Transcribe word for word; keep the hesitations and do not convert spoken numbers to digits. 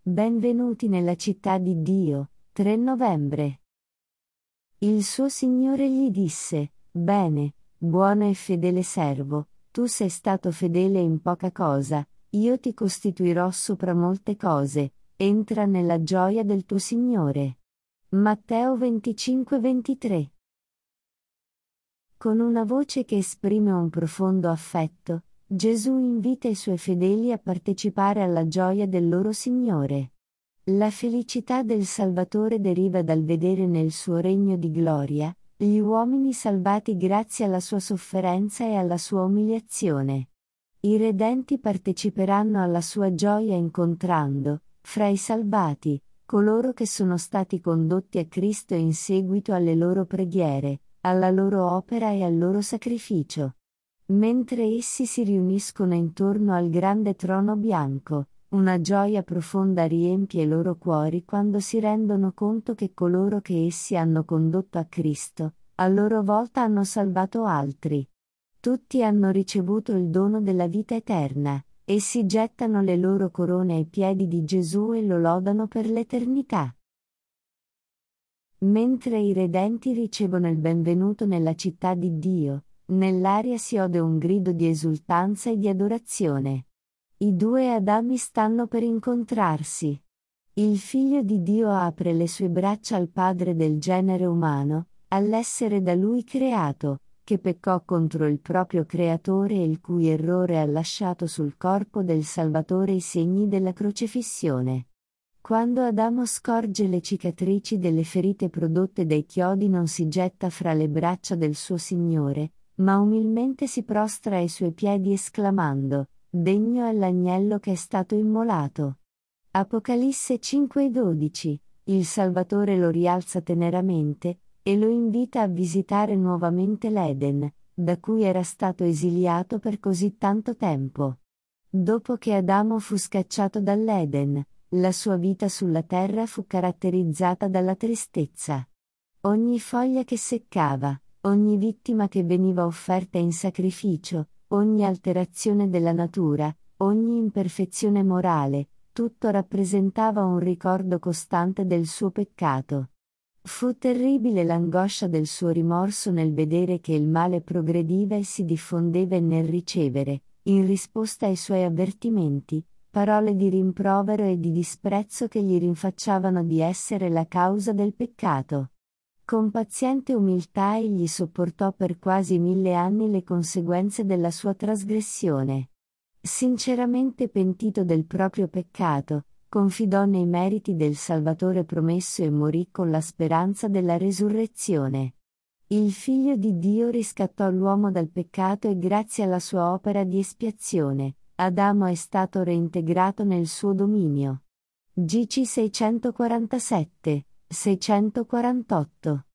Benvenuti nella città di Dio, tre novembre. Il suo Signore gli disse: Bene, buono e fedele servo, tu sei stato fedele in poca cosa, io ti costituirò sopra molte cose, entra nella gioia del tuo Signore. Matteo venticinque ventitré. Con una voce che esprime un profondo affetto, Gesù invita i suoi fedeli a partecipare alla gioia del loro Signore. La felicità del Salvatore deriva dal vedere nel suo regno di gloria gli uomini salvati grazie alla sua sofferenza e alla sua umiliazione. I redenti parteciperanno alla sua gioia incontrando, fra i salvati, coloro che sono stati condotti a Cristo in seguito alle loro preghiere, alla loro opera e al loro sacrificio. Mentre essi si riuniscono intorno al grande trono bianco, una gioia profonda riempie i loro cuori quando si rendono conto che coloro che essi hanno condotto a Cristo, a loro volta hanno salvato altri. Tutti hanno ricevuto il dono della vita eterna, e si gettano le loro corone ai piedi di Gesù e lo lodano per l'eternità. Mentre i redenti ricevono il benvenuto nella città di Dio, nell'aria si ode un grido di esultanza e di adorazione. I due Adami stanno per incontrarsi. Il Figlio di Dio apre le sue braccia al Padre del genere umano, all'essere da Lui creato, che peccò contro il proprio Creatore e il cui errore ha lasciato sul corpo del Salvatore i segni della crocifissione. Quando Adamo scorge le cicatrici delle ferite prodotte dai chiodi non si getta fra le braccia del suo Signore, ma umilmente si prostra ai suoi piedi esclamando: Degno è l'agnello che è stato immolato. Apocalisse cinque dodici. Il Salvatore lo rialza teneramente, e lo invita a visitare nuovamente l'Eden, da cui era stato esiliato per così tanto tempo. Dopo che Adamo fu scacciato dall'Eden, la sua vita sulla terra fu caratterizzata dalla tristezza. Ogni foglia che seccava, ogni vittima che veniva offerta in sacrificio, ogni alterazione della natura, ogni imperfezione morale, tutto rappresentava un ricordo costante del suo peccato. Fu terribile l'angoscia del suo rimorso nel vedere che il male progrediva e si diffondeva e nel ricevere, in risposta ai suoi avvertimenti, parole di rimprovero e di disprezzo che gli rinfacciavano di essere la causa del peccato. Con paziente umiltà egli sopportò per quasi mille anni le conseguenze della sua trasgressione. Sinceramente pentito del proprio peccato, confidò nei meriti del Salvatore promesso e morì con la speranza della resurrezione. Il Figlio di Dio riscattò l'uomo dal peccato e grazie alla sua opera di espiazione, Adamo è stato reintegrato nel suo dominio. G C seicentoquarantasette, seicentoquarantotto